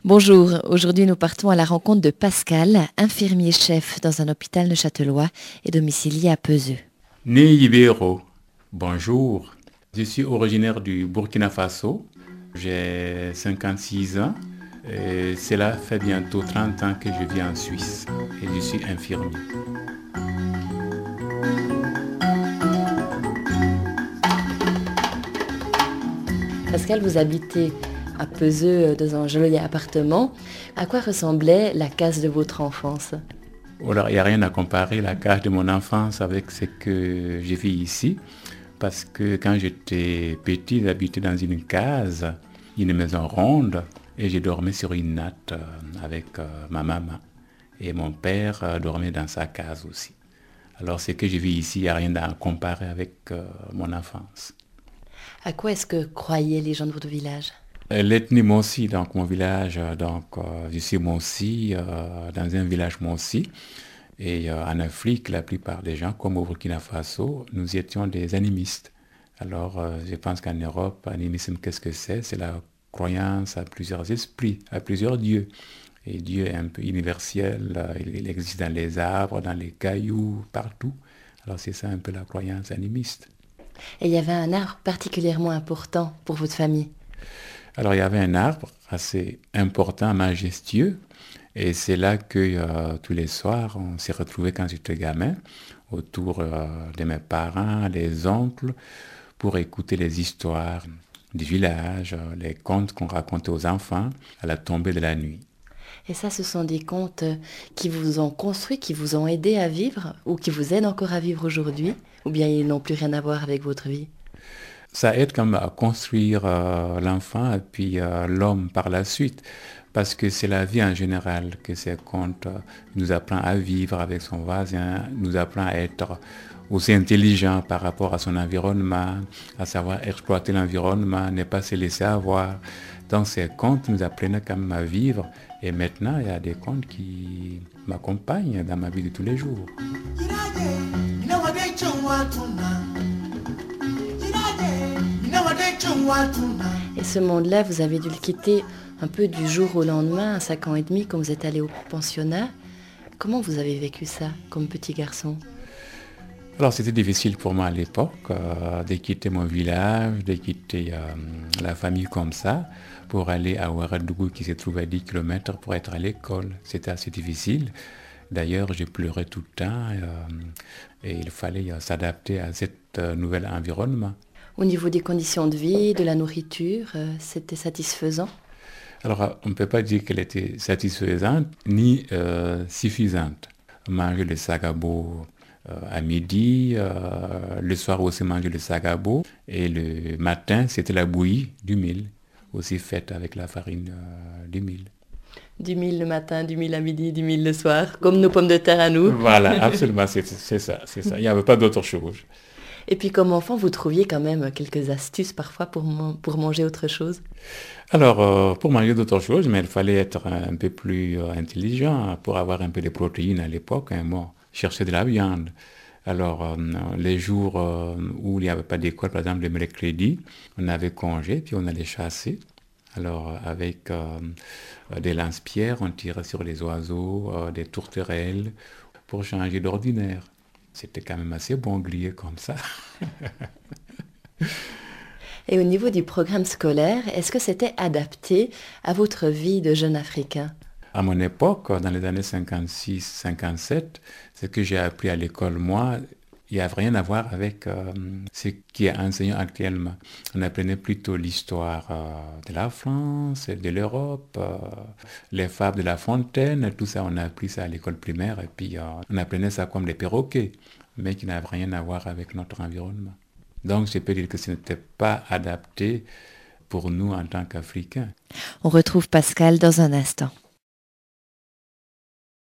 Bonjour, aujourd'hui nous partons à la rencontre de Pascal, infirmier-chef dans un hôpital neuchâtelois et domicilié à Peseux. Né Ibero, bonjour. Je suis originaire du Burkina Faso. J'ai 56 ans. Et cela fait bientôt 30 ans que je vis en Suisse et je suis infirmier. Pascal, vous habitez à Peseux dans un joli appartement. À quoi ressemblait la case de votre enfance? Alors, il n'y a rien à comparer la case de mon enfance avec ce que je vis ici. Parce que quand j'étais petit, j'habitais dans une case, une maison ronde, et je dormais sur une natte avec ma maman. Et mon père dormait dans sa case aussi. Alors ce que je vis ici, il n'y a rien à comparer avec mon enfance. À quoi est-ce que croyaient les gens de votre village? L'ethnie Mossi, donc mon village, je suis Mossi, dans un village Mossi. Et en Afrique, la plupart des gens, comme au Burkina Faso, nous étions des animistes. Alors je pense qu'en Europe, animisme, qu'est-ce que c'est? C'est la croyance à plusieurs esprits, à plusieurs dieux. Et Dieu est un peu universel, il existe dans les arbres, dans les cailloux, partout. Alors c'est ça un peu la croyance animiste. Et il y avait un arbre particulièrement important pour votre famille. Alors il y avait un arbre assez important, majestueux, et c'est là que tous les soirs, on s'est retrouvés quand j'étais gamin, autour de mes parents, des oncles, pour écouter les histoires du village, les contes qu'on racontait aux enfants à la tombée de la nuit. Et ça, ce sont des contes qui vous ont construit, qui vous ont aidé à vivre ou qui vous aident encore à vivre aujourd'hui, ou bien ils n'ont plus rien à voir avec votre vie? Ça aide quand même à construire l'enfant et puis l'homme par la suite. Parce que c'est la vie en général que ces contes nous apprend à vivre avec son voisin, nous apprend à être aussi intelligent par rapport à son environnement, à savoir exploiter l'environnement, ne pas se laisser avoir. Donc ces contes nous apprennent quand même à vivre. Et maintenant, il y a des contes qui m'accompagnent dans ma vie de tous les jours. Et ce monde-là, vous avez dû le quitter un peu du jour au lendemain, à 5 ans et demi, quand vous êtes allé au pensionnat. Comment vous avez vécu ça comme petit garçon? Alors c'était difficile pour moi à l'époque de quitter mon village, de quitter la famille comme ça pour aller à Ouagadougou qui se trouve à 10 km pour être à l'école. C'était assez difficile. D'ailleurs, j'ai pleuré tout le temps et il fallait s'adapter à cet nouvel environnement. Au niveau des conditions de vie, de la nourriture, c'était satisfaisant? Alors, on ne peut pas dire qu'elle était satisfaisante ni suffisante. Manger le sagabo à midi, le soir aussi manger le sagabo, et le matin, c'était la bouillie du mil, aussi faite avec la farine du mil. Du mil le matin, du mil à midi, du mil le soir, comme nos pommes de terre à nous. Voilà, absolument, c'est ça, c'est ça. Il n'y avait pas d'autre chose. Et puis comme enfant, vous trouviez quand même quelques astuces parfois pour manger autre chose? Alors, pour manger d'autres choses, mais il fallait être un peu plus intelligent pour avoir un peu de protéines à l'époque. Hein, bon, chercher de la viande. Alors, les jours où il n'y avait pas d'école, par exemple le mercredi, on avait congé, puis on allait chasser. Alors, avec des lance-pierres, on tirait sur les oiseaux, des tourterelles, pour changer d'ordinaire. C'était quand même assez bon grillé comme ça. Et au niveau du programme scolaire, est-ce que c'était adapté à votre vie de jeune Africain? À mon époque, dans les années 56-57, ce que j'ai appris à l'école, moi, il n'y a rien à voir avec ce qui est enseigné actuellement. On apprenait plutôt l'histoire de la France, de l'Europe, les fables de La Fontaine, tout ça, on a appris ça à l'école primaire, et puis on apprenait ça comme des perroquets, mais qui n'avaient rien à voir avec notre environnement. Donc, je peux dire que ce n'était pas adapté pour nous en tant qu'Africains. On retrouve Pascal dans un instant.